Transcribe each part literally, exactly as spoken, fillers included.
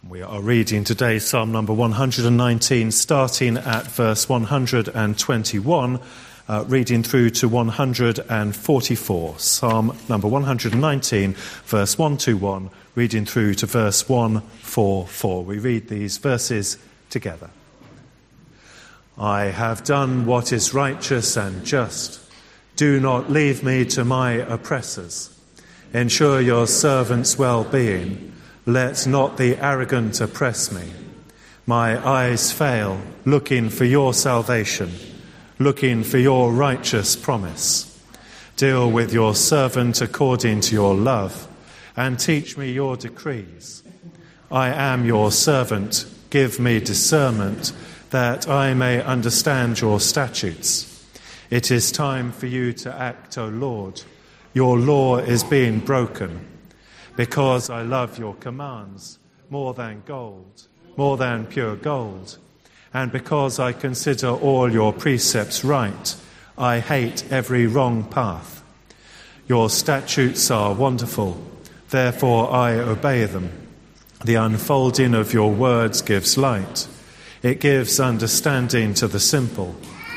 We are reading today Psalm number one hundred nineteen, starting at verse one hundred twenty-one, uh, reading through to one hundred forty-four. Psalm number one hundred nineteen, verse one twenty-one, reading through to verse one forty-four. We read these verses together. I have done what is righteous and just. Do not leave me to my oppressors. Ensure your servant's well-being. Let not the arrogant oppress me. My eyes fail, looking for your salvation, looking for your righteous promise. Deal with your servant according to your love, and teach me your decrees. I am your servant. Give me discernment, that I may understand your statutes. It is time for you to act, O Lord. Your law is being broken. Because I love your commands more than gold, more than pure gold, and because I consider all your precepts right, I hate every wrong path. Your statutes are wonderful, therefore I obey them. The unfolding of your words gives light. It gives understanding to the simple.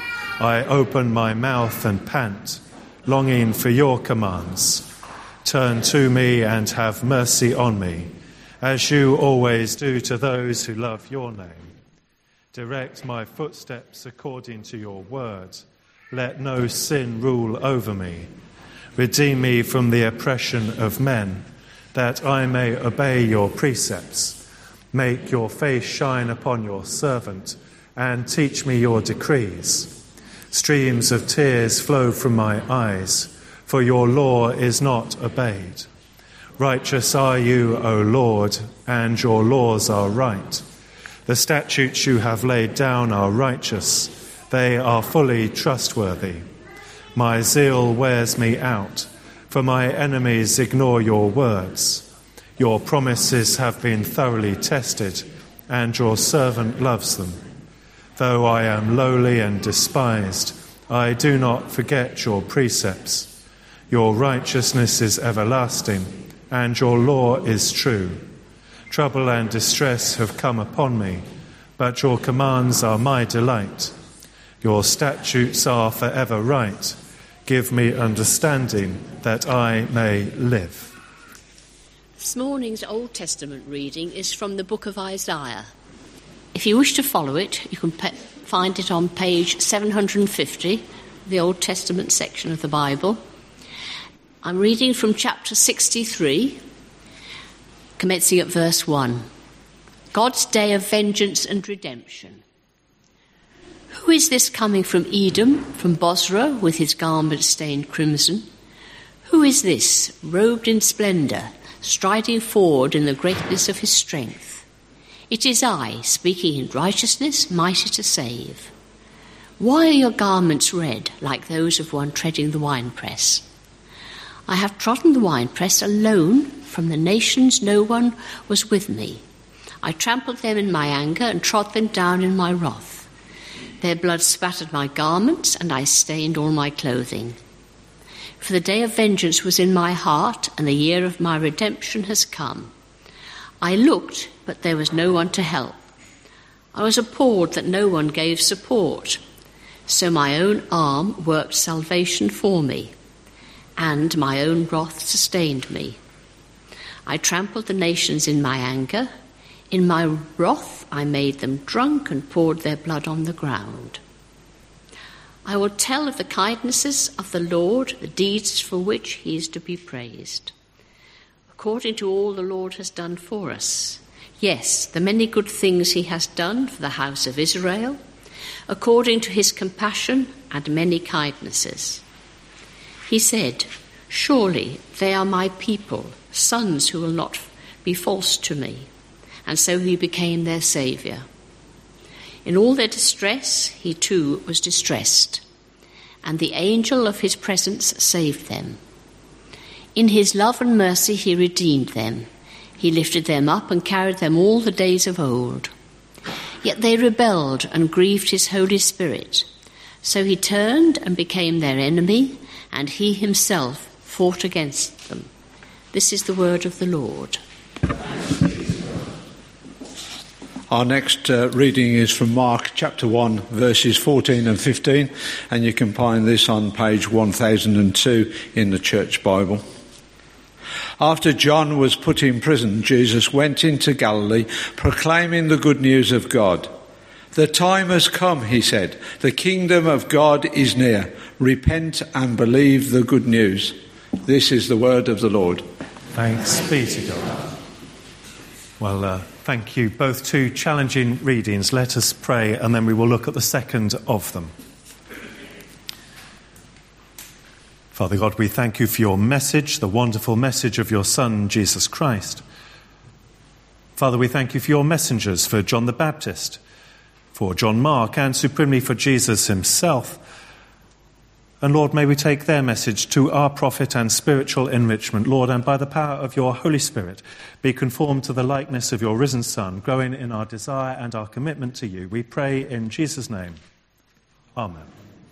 I open my mouth and pant, longing for your commands. Turn to me and have mercy on me, as you always do to those who love your name. Direct my footsteps according to your word. Let no sin rule over me. Redeem me from the oppression of men, that I may obey your precepts. Make your face shine upon your servant, and teach me your decrees. Streams of tears flow from my eyes, for your law is not obeyed. Righteous are you, O Lord, and your laws are right. The statutes you have laid down are righteous. They are fully trustworthy. My zeal wears me out, for my enemies ignore your words. Your promises have been thoroughly tested, and your servant loves them. Though I am lowly and despised, I do not forget your precepts. Your righteousness is everlasting, and your law is true. Trouble and distress have come upon me, but your commands are my delight. Your statutes are forever right. Give me understanding, that I may live. This morning's Old Testament reading is from the book of Isaiah. If you wish to follow it, you can pe- find it on page seven hundred fifty, the Old Testament section of the Bible. I'm reading from chapter sixty-three, commencing at verse one. God's day of vengeance and redemption. Who is this coming from Edom, from Bozrah, with his garments stained crimson? Who is this, robed in splendour, striding forward in the greatness of his strength? It is I, speaking in righteousness, mighty to save. Why are your garments red, like those of one treading the winepress? I have trodden the winepress alone. From the nations no one was with me. I trampled them in my anger and trod them down in my wrath. Their blood spattered my garments, and I stained all my clothing. For the day of vengeance was in my heart, and the year of my redemption has come. I looked, but there was no one to help. I was appalled that no one gave support. So my own arm worked salvation for me, and my own wrath sustained me. I trampled the nations in my anger. In my wrath I made them drunk and poured their blood on the ground. I will tell of the kindnesses of the Lord, the deeds for which he is to be praised. According to all the Lord has done for us, yes, the many good things he has done for the house of Israel, according to his compassion and many kindnesses. He said, surely they are my people, sons who will not be false to me. And so he became their saviour. In all their distress, he too was distressed, and the angel of his presence saved them. In his love and mercy he redeemed them. He lifted them up and carried them all the days of old. Yet they rebelled and grieved his Holy Spirit. So he turned and became their enemy, and he himself fought against them. This is the word of the Lord. Our next uh, reading is from Mark chapter one, verses fourteen and fifteen, and you can find this on page one thousand two in the Church Bible. After John was put in prison, Jesus went into Galilee, proclaiming the good news of God. The time has come, he said. The kingdom of God is near. Repent and believe the good news. This is the word of the Lord. Thanks be to God. Well, uh, thank you. Both two challenging readings. Let us pray, and then we will look at the second of them. Father God, we thank you for your message, the wonderful message of your Son, Jesus Christ. Father, we thank you for your messengers, for John the Baptist, for John Mark, and supremely for Jesus himself. And Lord, may we take their message to our profit and spiritual enrichment, Lord, and by the power of your Holy Spirit, be conformed to the likeness of your risen Son, growing in our desire and our commitment to you. We pray in Jesus' name. Amen.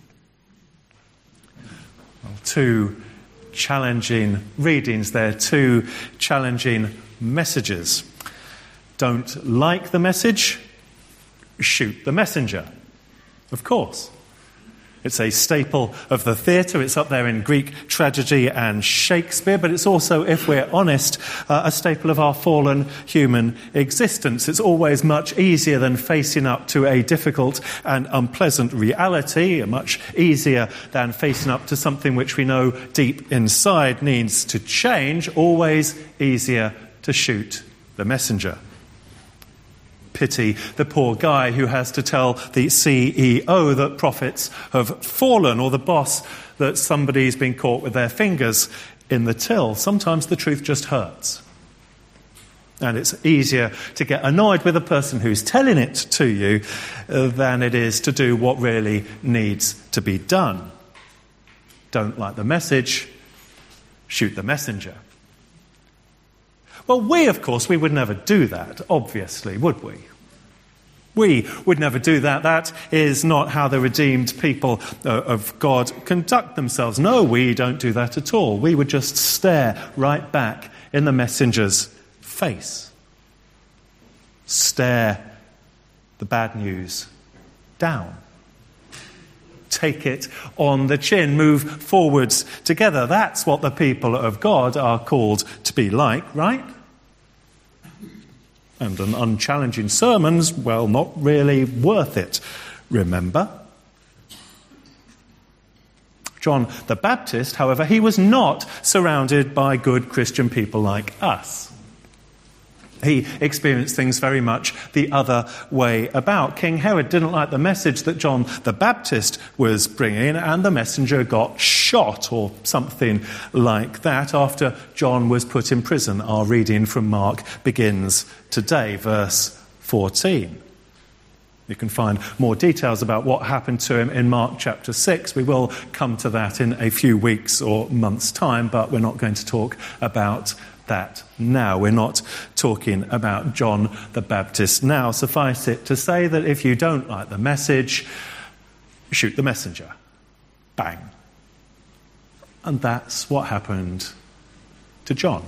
Well, two challenging readings there, two challenging messages. Don't like the message? Shoot the messenger. Of course. It's a staple of the theatre. It's up there in Greek tragedy and Shakespeare, but it's also, if we're honest, uh, a staple of our fallen human existence. It's always much easier than facing up to a difficult and unpleasant reality, much easier than facing up to something which we know deep inside needs to change, always easier to shoot the messenger. Pity the poor guy who has to tell the C E O that profits have fallen, or the boss that somebody's been caught with their fingers in the till. Sometimes the truth just hurts. And it's easier to get annoyed with the person who's telling it to you uh, than it is to do what really needs to be done. Don't like the message, shoot the messenger. Well, we, of course, we would never do that, obviously, would we? We would never do that. That is not how the redeemed people uh, of God conduct themselves. No, we don't do that at all. We would just stare right back in the messenger's face. Stare the bad news down. Take it on the chin, move forwards together. That's what the people of God are called to be like, right? And an unchallenging sermon's, well, not really worth it, remember? John the Baptist, however, he was not surrounded by good Christian people like us. He experienced things very much the other way about. King Herod didn't like the message that John the Baptist was bringing, and the messenger got shot or something like that after John was put in prison. Our reading from Mark begins today, verse fourteen. You can find more details about what happened to him in Mark chapter six. We will come to that in a few weeks or months' time, but we're not going to talk about that now. We're not talking about John the Baptist now. Suffice it to say that if you don't like the message, shoot the messenger. Bang. And that's what happened to John.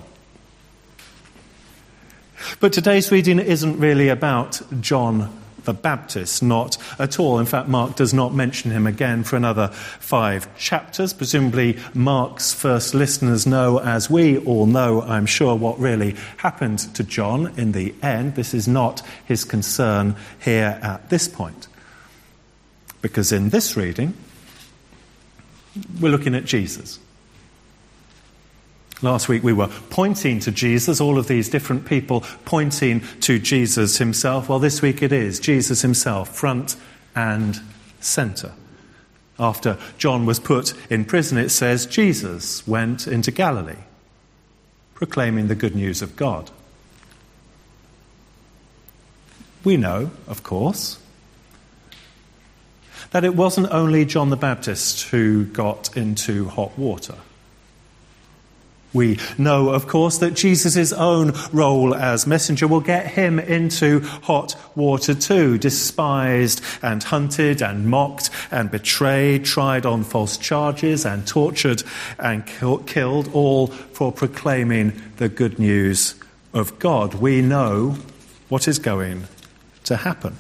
But today's reading isn't really about John the Baptist, not at all. In fact, Mark does not mention him again for another five chapters. Presumably, Mark's first listeners know, as we all know, I'm sure, what really happened to John in the end. This is not his concern here at this point. Because in this reading, we're looking at Jesus. Last week we were pointing to Jesus, all of these different people pointing to Jesus himself. Well, this week it is Jesus himself, front and centre. After John was put in prison, it says Jesus went into Galilee, proclaiming the good news of God. We know, of course, that it wasn't only John the Baptist who got into hot water. We know, of course, that Jesus' own role as messenger will get him into hot water too, despised and hunted and mocked and betrayed, tried on false charges and tortured and killed, all for proclaiming the good news of God. We know what is going to happen.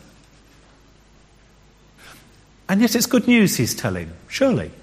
And yet it's good news he's telling, surely.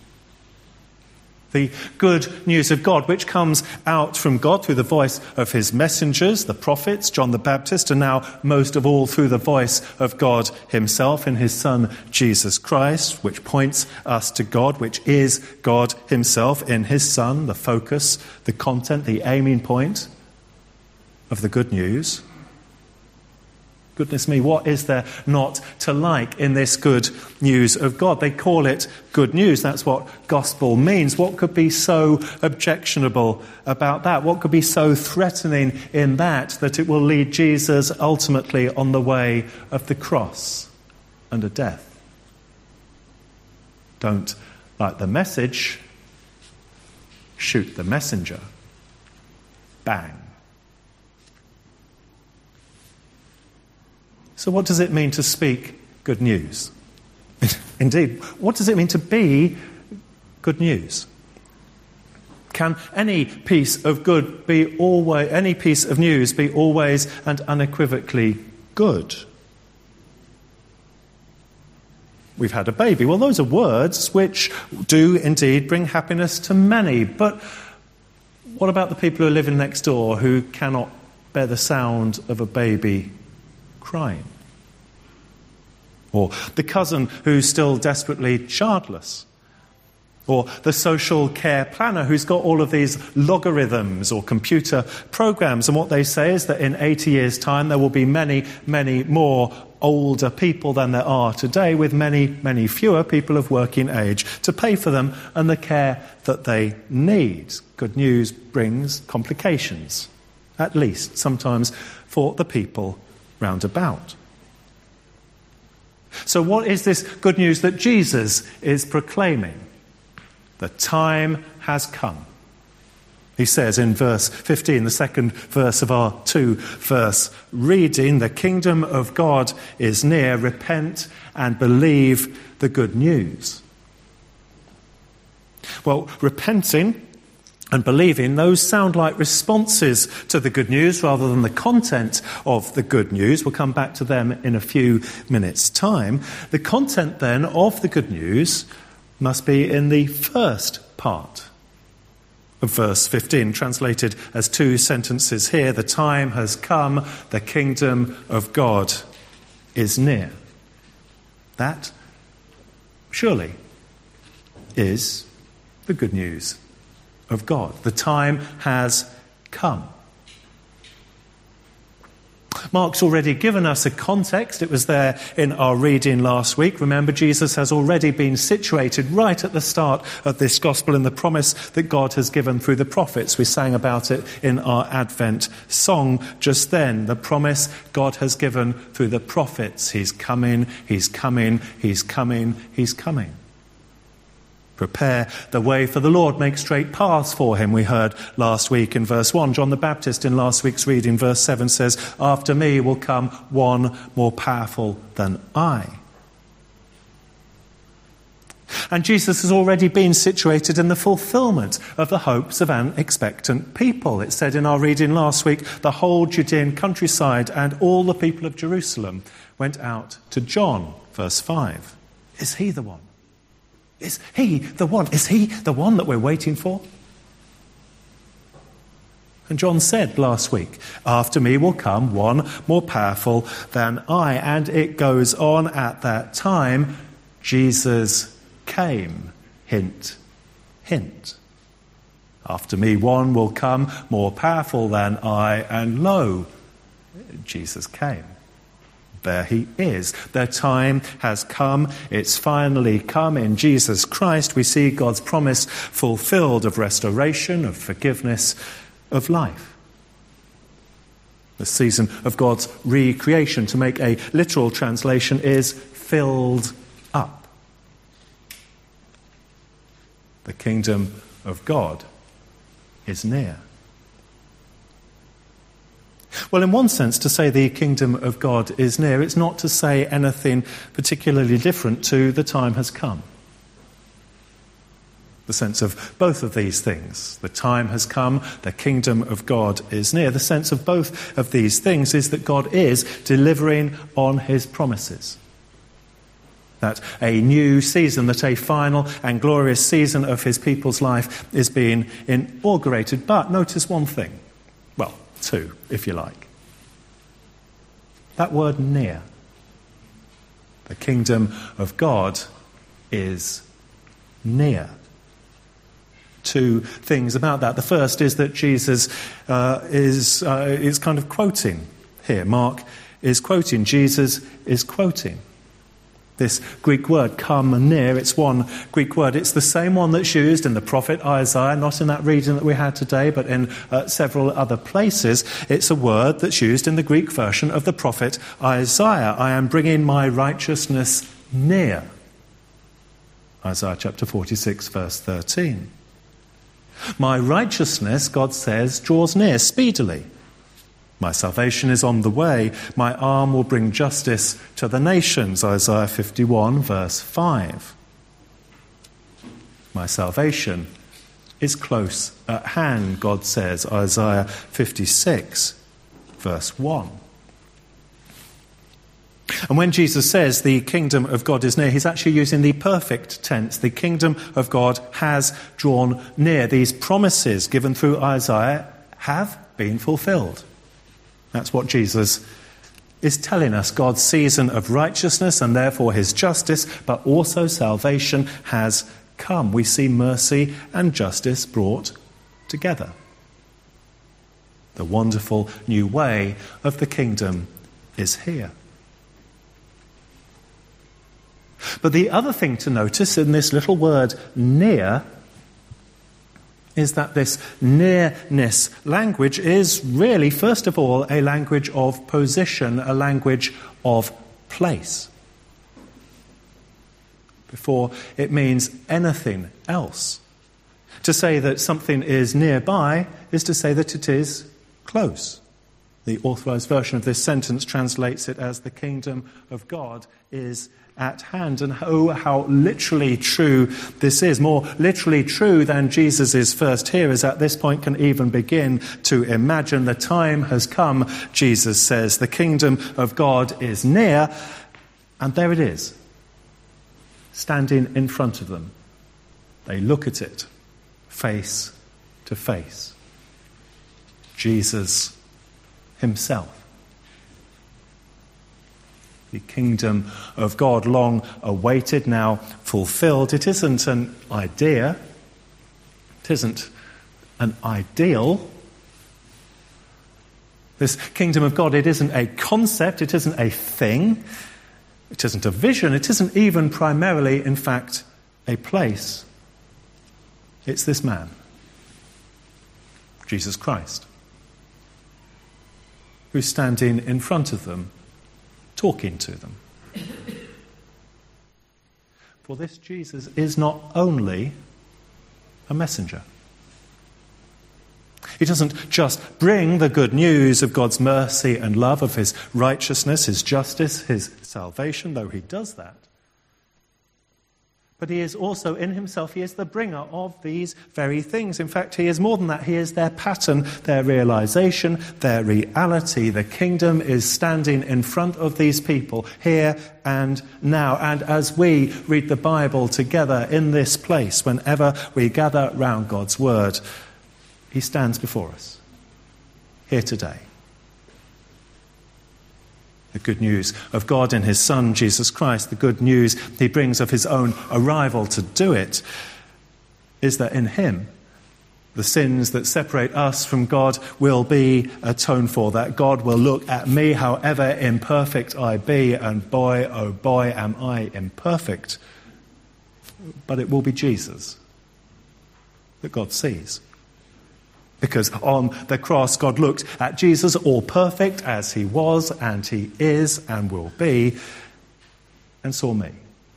The good news of God, which comes out from God through the voice of his messengers, the prophets, John the Baptist, and now most of all through the voice of God himself in his Son, Jesus Christ, which points us to God, which is God himself in his Son, the focus, the content, the aiming point of the good news. Goodness me, what is there not to like in this good news of God? They call it good news. That's what gospel means. What could be so objectionable about that? What could be so threatening in that, that it will lead Jesus ultimately on the way of the cross and of death? Don't like the message, shoot the messenger. Bang. So what does it mean to speak good news? Indeed, what does it mean to be good news? Can any piece of good be always, any piece of news be always and unequivocally good? We've had a baby. Well, those are words which do indeed bring happiness to many. But what about the people who are living next door who cannot bear the sound of a baby crying? Or the cousin who's still desperately childless? Or the social care planner who's got all of these logarithms or computer programs, and what they say is that in eighty years' time there will be many, many more older people than there are today, with many, many fewer people of working age to pay for them and the care that they need. Good news brings complications, at least sometimes for the people round about. So what is this good news that Jesus is proclaiming? The time has come. He says in verse fifteen, the second verse of our two-verse reading, the kingdom of God is near. Repent and believe the good news. Well, repenting and believing, those sound like responses to the good news rather than the content of the good news. We'll come back to them in a few minutes' time. The content then of the good news must be in the first part of verse fifteen, translated as two sentences here. The time has come, the kingdom of God is near. That, surely, is the good news of God. The time has come. Mark's already given us a context. It was there in our reading last week. Remember, Jesus has already been situated right at the start of this gospel in the promise that God has given through the prophets. We sang about it in our Advent song just then. The promise God has given through the prophets. He's coming, he's coming, he's coming, he's coming. Prepare the way for the Lord, make straight paths for him, we heard last week in verse one. John the Baptist in last week's reading, verse seven, says, after me will come one more powerful than I. And Jesus has already been situated in the fulfillment of the hopes of an expectant people. It said in our reading last week, the whole Judean countryside and all the people of Jerusalem went out to John, verse five. Is he the one? Is he the one? Is he the one that we're waiting for? And John said last week, after me will come one more powerful than I. And it goes on, at that time, Jesus came. Hint, hint. After me one will come more powerful than I. And lo, Jesus came. There he is. The time has come. It's finally come in Jesus Christ. We see God's promise fulfilled of restoration, of forgiveness, of life. The season of God's recreation, to make a literal translation, is filled up. The kingdom of God is near. Well, in one sense, to say the kingdom of God is near, it's not to say anything particularly different to the time has come. The sense of both of these things. The time has come, the kingdom of God is near. The sense of both of these things is that God is delivering on his promises. That a new season, that a final and glorious season of his people's life is being inaugurated. But notice one thing. Well, two, if you like. That word near. The kingdom of God is near. Two things about that. The first is that Jesus uh, is uh, is kind of quoting here. Mark is quoting. Jesus is quoting. This Greek word, come near, it's one Greek word. It's the same one that's used in the prophet Isaiah, not in that reading that we had today, but in uh, several other places. It's a word that's used in the Greek version of the prophet Isaiah. I am bringing my righteousness near. Isaiah chapter forty-six, verse thirteen. My righteousness, God says, draws near speedily. My salvation is on the way. My arm will bring justice to the nations. Isaiah fifty-one, verse five. My salvation is close at hand, God says. Isaiah fifty-six, verse one. And when Jesus says the kingdom of God is near, he's actually using the perfect tense. The kingdom of God has drawn near. These promises given through Isaiah have been fulfilled. That's what Jesus is telling us. God's season of righteousness and therefore his justice, but also salvation has come. We see mercy and justice brought together. The wonderful new way of the kingdom is here. But the other thing to notice in this little word near is that this nearness language is really, first of all, a language of position, a language of place. Before it means anything else. To say that something is nearby is to say that it is close. The Authorized Version of this sentence translates it as the kingdom of God is at hand. And oh, how literally true this is. More literally true than Jesus' first hearers at this point can even begin to imagine. The time has come, Jesus says. The kingdom of God is near. And there it is, standing in front of them. They look at it face to face. Jesus himself. The kingdom of God, long awaited, now fulfilled. It isn't an idea. It isn't an ideal. This kingdom of God, it isn't a concept. It isn't a thing. It isn't a vision. It isn't even primarily, in fact, a place. It's this man, Jesus Christ, who's standing in front of them, talking to them. For this Jesus is not only a messenger. He doesn't just bring the good news of God's mercy and love, of his righteousness, his justice, his salvation, though he does that. But he is also in himself, he is the bringer of these very things. In fact, he is more than that. He is their pattern, their realization, their reality. The kingdom is standing in front of these people here and now. And as we read the Bible together in this place, whenever we gather round God's word, he stands before us, here today. The good news of God in his Son, Jesus Christ, the good news he brings of his own arrival to do it, is that in him, the sins that separate us from God will be atoned for, that God will look at me, however imperfect I be, and boy, oh boy, am I imperfect. But it will be Jesus that God sees. Because on the cross, God looked at Jesus, all perfect as he was, and he is, and will be, and saw me.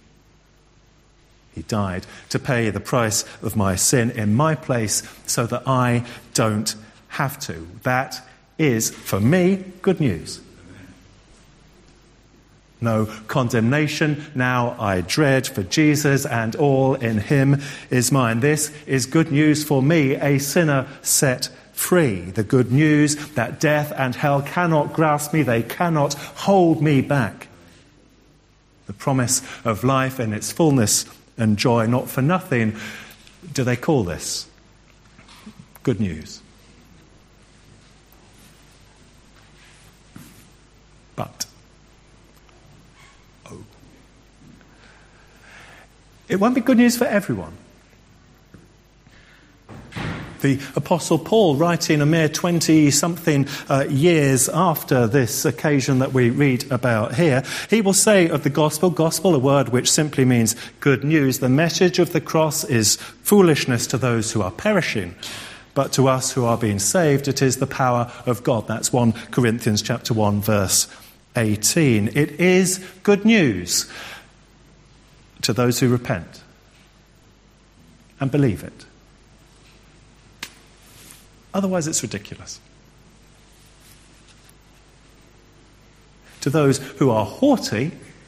He died to pay the price of my sin in my place so that I don't have to. That is, for me, good news. no condemnation. Now I dread for Jesus, and all in him is mine. This is good news for me, a sinner set free. The good news that death and hell cannot grasp me, they cannot hold me back. The promise of life in its fullness and joy. Not for nothing do they call this good news. But, oh, it won't be good news for everyone. The Apostle Paul, writing a mere twenty-something uh, years after this occasion that we read about here, he will say of the gospel, gospel, a word which simply means good news, the message of the cross is foolishness to those who are perishing, but to us who are being saved, it is the power of God. That's First Corinthians chapter one, verse eighteen. It is good news to those who repent and believe it. Otherwise, it's ridiculous. To those who are haughty,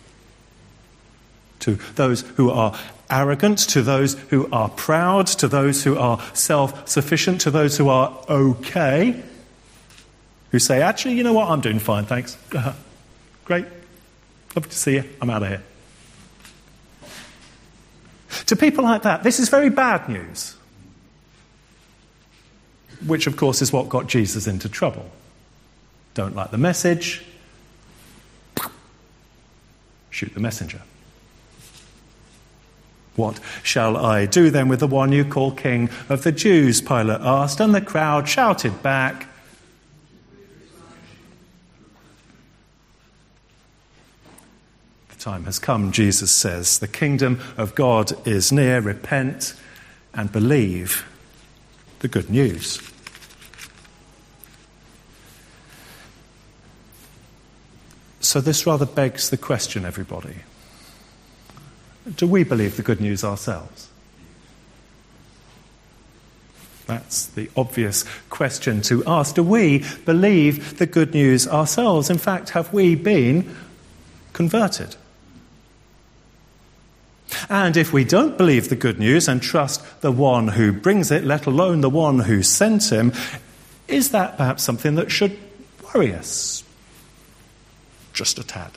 to those who are arrogant, to those who are proud, to those who are self-sufficient, to those who are okay, who say, actually, you know what, I'm doing fine, thanks. Uh, great. Lovely to see you. I'm out of here. To people like that, this is very bad news. Which, of course, is what got Jesus into trouble. Don't like the message, shoot the messenger. What shall I do then with the one you call King of the Jews? Pilate asked, and the crowd shouted back, the time has come, Jesus says. The kingdom of God is near. Repent and believe the good news. So this rather begs the question, everybody. Do we believe the good news ourselves? That's the obvious question to ask. Do we believe the good news ourselves? In fact, have we been converted? And if we don't believe the good news and trust the one who brings it, let alone the one who sent him, is that perhaps something that should worry us? Just a tad.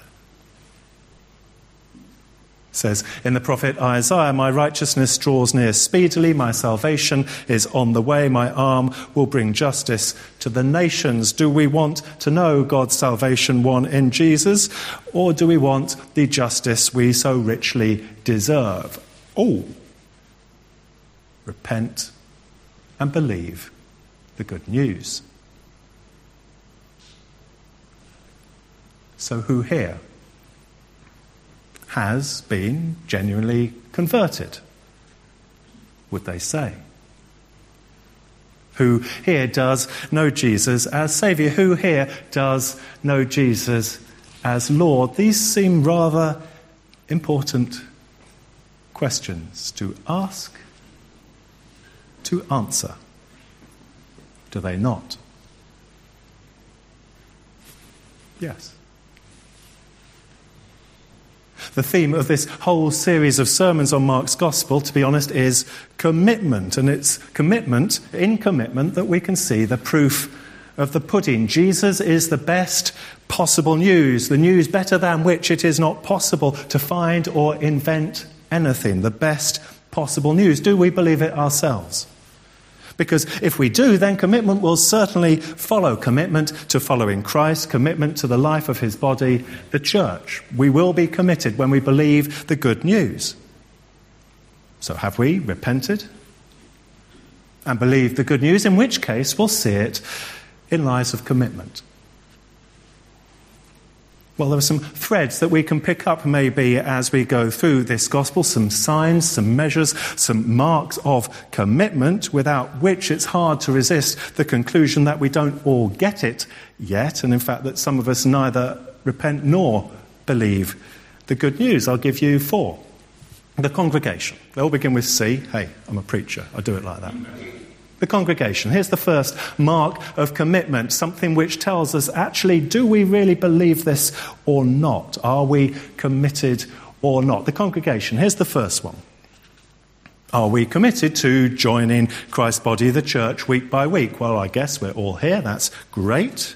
It says in the prophet Isaiah, my righteousness draws near speedily, my salvation is on the way, my arm will bring justice to the nations. Do we want to know God's salvation won in Jesus, or do we want the justice we so richly deserve? Oh, repent and believe the good news. So who here has been genuinely converted, would they say? Who here does know Jesus as Saviour? Who here does know Jesus as Lord? These seem rather important questions to ask, to answer. Do they not? Yes. The theme of this whole series of sermons on Mark's Gospel, to be honest, is commitment. And it's commitment, in commitment, that we can see the proof of the pudding. Jesus is the best possible news, the news better than which it is not possible to find or invent anything. The best possible news. Do we believe it ourselves? Because if we do, then commitment will certainly follow. Commitment to following Christ, commitment to the life of his body, the church. We will be committed when we believe the good news. So have we repented and believed the good news? In which case, we'll see it in lives of commitment. Well, there are some threads that we can pick up maybe as we go through this gospel, some signs, some measures, some marks of commitment, without which it's hard to resist the conclusion that we don't all get it yet, and in fact that some of us neither repent nor believe the good news. I'll give you four. The congregation. They all begin with C. Hey, I'm a preacher. I do it like that. The congregation. Here's the first mark of commitment, something which tells us, actually, do we really believe this or not? Are we committed or not? The congregation. Here's the first one. Are we committed to joining Christ's body, the church, week by week? Well, I guess we're all here. That's great.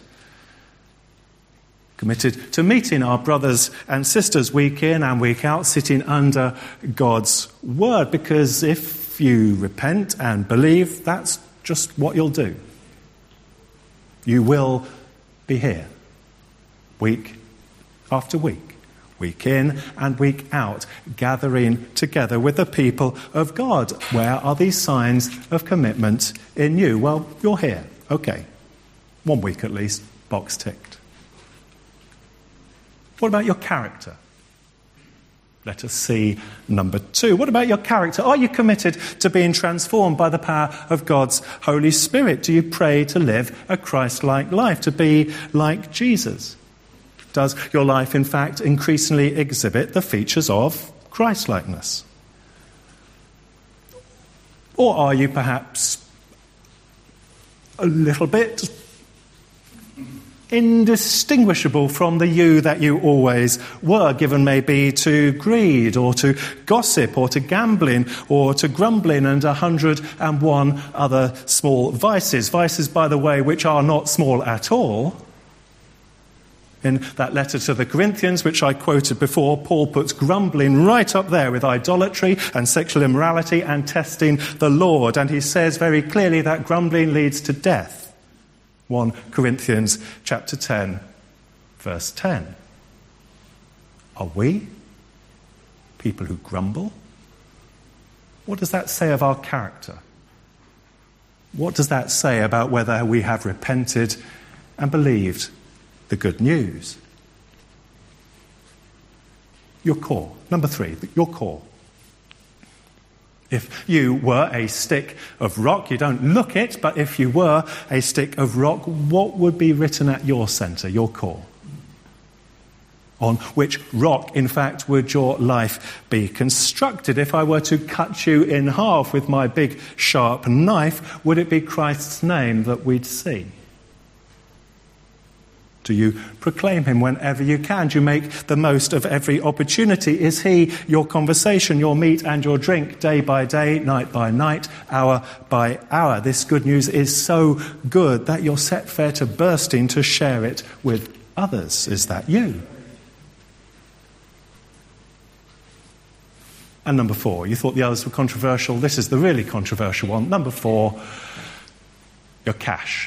Committed to meeting our brothers and sisters week in and week out, sitting under God's word, because if If you repent and believe, that's just what you'll do. You will be here, week after week, week in and week out, gathering together with the people of God. Where are these signs of commitment in you? Well, you're here. Okay. One week at least, box ticked. What about your character? Let us see number two. What about your character? Are you committed to being transformed by the power of God's Holy Spirit? Do you pray to live a Christ-like life, to be like Jesus? Does your life, in fact, increasingly exhibit the features of Christ-likeness? Or are you perhaps a little bit indistinguishable from the you that you always were, given maybe to greed or to gossip or to gambling or to grumbling and a hundred and one other small vices. Vices, by the way, which are not small at all. In that letter to the Corinthians, which I quoted before, Paul puts grumbling right up there with idolatry and sexual immorality and testing the Lord. And he says very clearly that grumbling leads to death. First Corinthians chapter ten, verse ten. Are we people who grumble? What does that say of our character? What does that say about whether we have repented and believed the good news? Your core. Number three, your core. If you were a stick of rock, you don't look it, but if you were a stick of rock, what would be written at your centre, your core? On which rock, in fact, would your life be constructed? If I were to cut you in half with my big sharp knife, would it be Christ's name that we'd see? Do you proclaim him whenever you can? Do you make the most of every opportunity? Is he your conversation, your meat and your drink, day by day, night by night, hour by hour? This good news is so good that you're set fair to bursting to share it with others. Is that you? And number four, you thought the others were controversial. This is the really controversial one. Number four, your cash.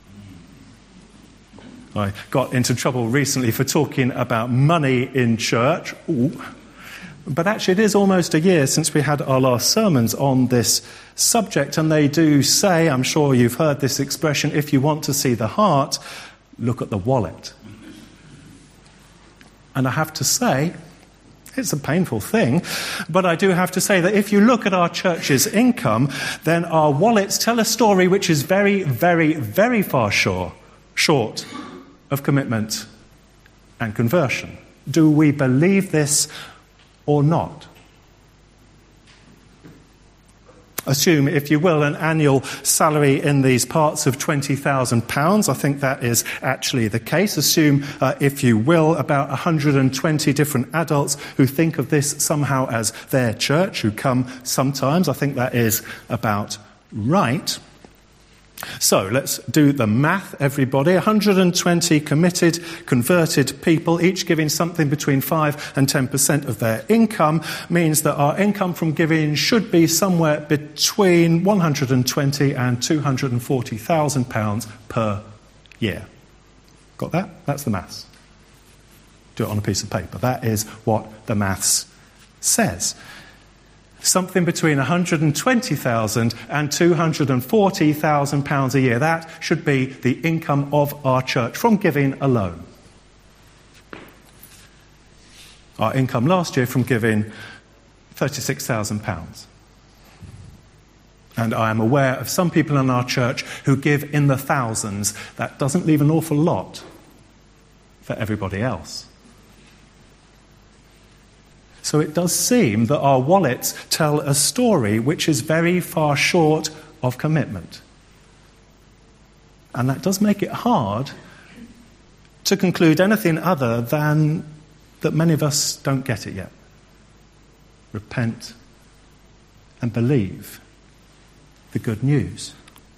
I got into trouble recently for talking about money in church. Ooh. But actually it is almost a year since we had our last sermons on this subject, and they do say, I'm sure you've heard this expression, if you want to see the heart, look at the wallet. And I have to say, it's a painful thing, but I do have to say that if you look at our church's income, then our wallets tell a story which is very, very, very far short, short of commitment and conversion. Do we believe this or not? Assume, if you will, an annual salary in these parts of twenty thousand pounds. I think that is actually the case. Assume, uh, if you will, about one hundred twenty different adults who think of this somehow as their church, who come sometimes. I think that is about right. So let's do the math, everybody. one hundred twenty committed, converted people, each giving something between five and ten percent of their income, means that our income from giving should be somewhere between one hundred twenty and two hundred forty thousand pounds per year. Got that? That's the maths. Do it on a piece of paper. That is what the maths says. Something between one hundred twenty thousand and two hundred forty thousand pounds a year. That should be the income of our church from giving alone. Our income last year from giving, thirty-six thousand pounds. And I am aware of some people in our church who give in the thousands. That doesn't leave an awful lot for everybody else. So it does seem that our wallets tell a story which is very far short of commitment. And that does make it hard to conclude anything other than that many of us don't get it yet. Repent and believe the good news.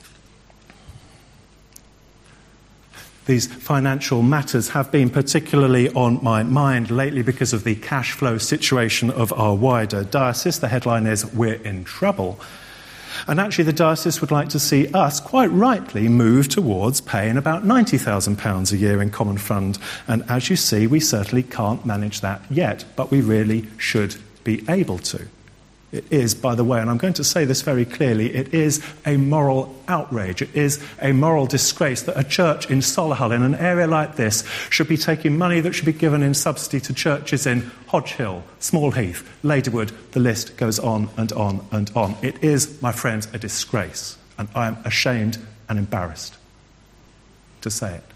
These financial matters have been particularly on my mind lately because of the cash flow situation of our wider diocese. The headline is, "We're in trouble." And actually the diocese would like to see us, quite rightly, move towards paying about ninety thousand pounds a year in common fund. And as you see, we certainly can't manage that yet, but we really should be able to. It is, by the way, and I'm going to say this very clearly, it is a moral outrage. It is a moral disgrace that a church in Solihull, in an area like this, should be taking money that should be given in subsidy to churches in Hodge Hill, Small Heath, Ladywood. The list goes on and on and on. It is, my friends, a disgrace, and I am ashamed and embarrassed to say it.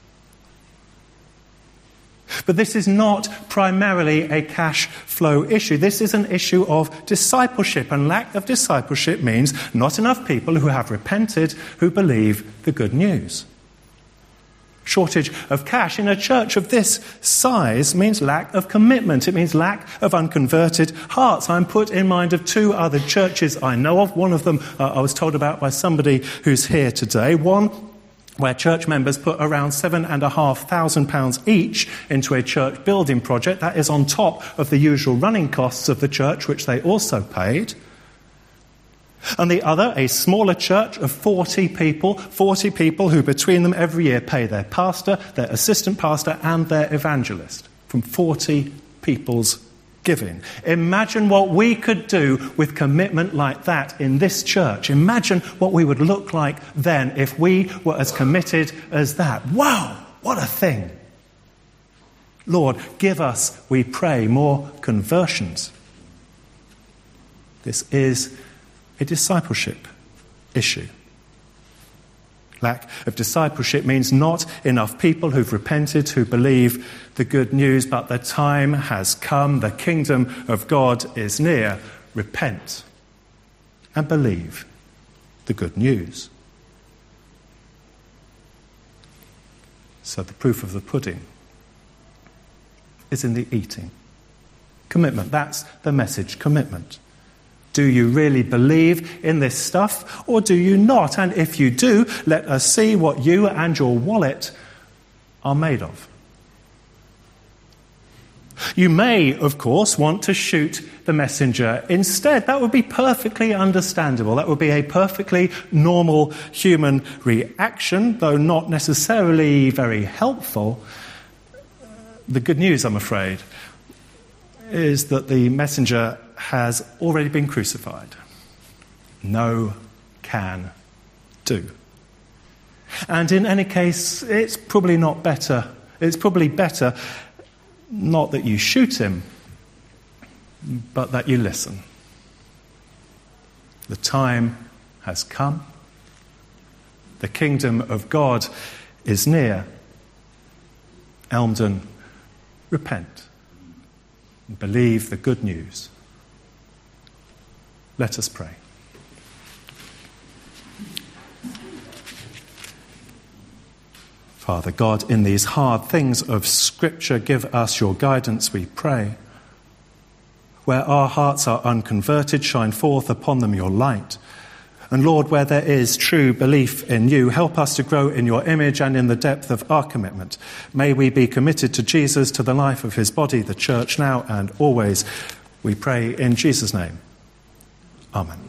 But this is not primarily a cash flow issue. This is an issue of discipleship, and lack of discipleship means not enough people who have repented, who believe the good news. Shortage of cash in a church of this size means lack of commitment. It means lack of unconverted hearts. I'm put in mind of two other churches I know of. One of them uh, I was told about by somebody who's here today. One where church members put around seven and a half thousand pounds each into a church building project. That is on top of the usual running costs of the church, which they also paid. And the other, a smaller church of forty people, forty people who between them every year pay their pastor, their assistant pastor and their evangelist, from forty people's giving. Imagine what we could do with commitment like that in this church. Imagine what we would look like then if we were as committed as that. Wow, what a thing. Lord, give us, we pray, more conversions. This is a discipleship issue. Lack of discipleship means not enough people who've repented, who believe the good news, but the time has come, the kingdom of God is near. Repent and believe the good news. So the proof of the pudding is in the eating. Commitment, that's the message, commitment. Do you really believe in this stuff, or do you not? And if you do, let us see what you and your wallet are made of. You may, of course, want to shoot the messenger instead. That would be perfectly understandable. That would be a perfectly normal human reaction, though not necessarily very helpful. The good news, I'm afraid, is that the messenger has already been crucified. No can do. And in any case, it's probably not better. It's probably better not that you shoot him, but that you listen. The time has come. The kingdom of God is near. Elmdon, repent and believe the good news. Let us pray. Father God, in these hard things of Scripture, give us your guidance, we pray. Where our hearts are unconverted, shine forth upon them your light. And Lord, where there is true belief in you, help us to grow in your image and in the depth of our commitment. May we be committed to Jesus, to the life of his body, the church, now and always. We pray in Jesus' name. Amen.